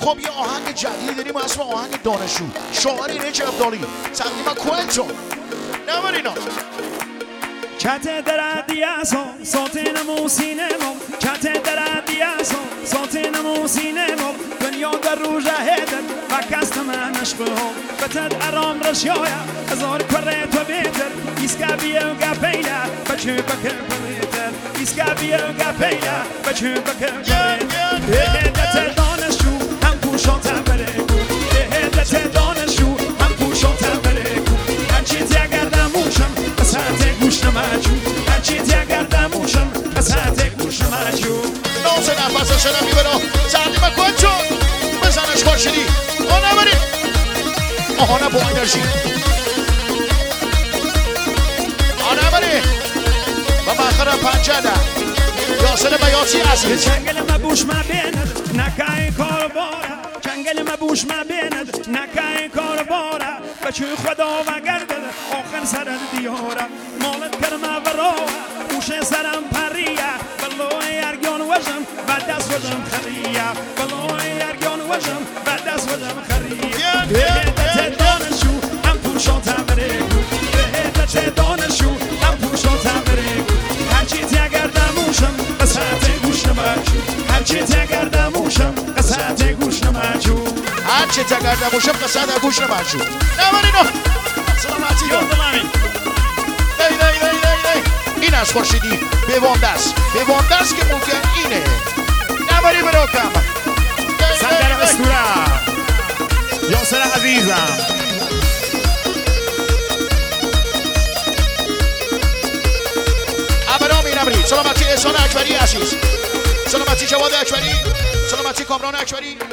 خب یه آهنگ جدید داریم اسم آهنگ دانشجو، شاعر رجب عبدالی، تقدیم کوئنتو. نبرینا Çate deradiyaso, sotine musinemo. Çate deradiyaso, sotine musinemo. Dünya der ruja heder, vakastem anashqo. Beted aram rashaya, azar kare to beter. Iska biya gapela, bachu bakar beter. Iska biya gapela, bachu bakar beter. Hedete danışu, ham kuşota bereku. Hedete danışu, ham kuşota bereku. Hançi tiagardamuşam, asate گوشنماجو هرچی تگردموشم از حد گوشنماجو نوزه نفسه شدم میبرو تقدیم کوئنتو بزنش خورشیدی آنه برید آهانه با انرژی آنه برید و مخرم پنجده یاسر بیاتی عزیز جنگل مبوش مبیند نکای کار باره جنگل مبوش مبیند نکای کار باره بچه خدا و گردد آخر سر دیاره مالت کرمه و راه اوش سرم پریه بلوی ارگان وجم بعد دست وجم خریه بلوی ارگان وجم بعد دست وجم خریه بهدت دانشو هم پوشان تبرگو بهدت دانشو هم پوشان تبرگو هرچی تگردموشم قصد گوش نماجو هرچی تگردموشم قصد گوش نماجو هرچی تگردموشم قصد گوش نماجو نبرینا سلامتی یادم همین این از خورشیدی به واندست که ممکن اینه نبری برو کم سنگر اسطوره یاسر عزیزم ابرامی نبری سلامتی احسان اکبری عزیز سلامتی جواد اکبری سلامتی کامران اکبری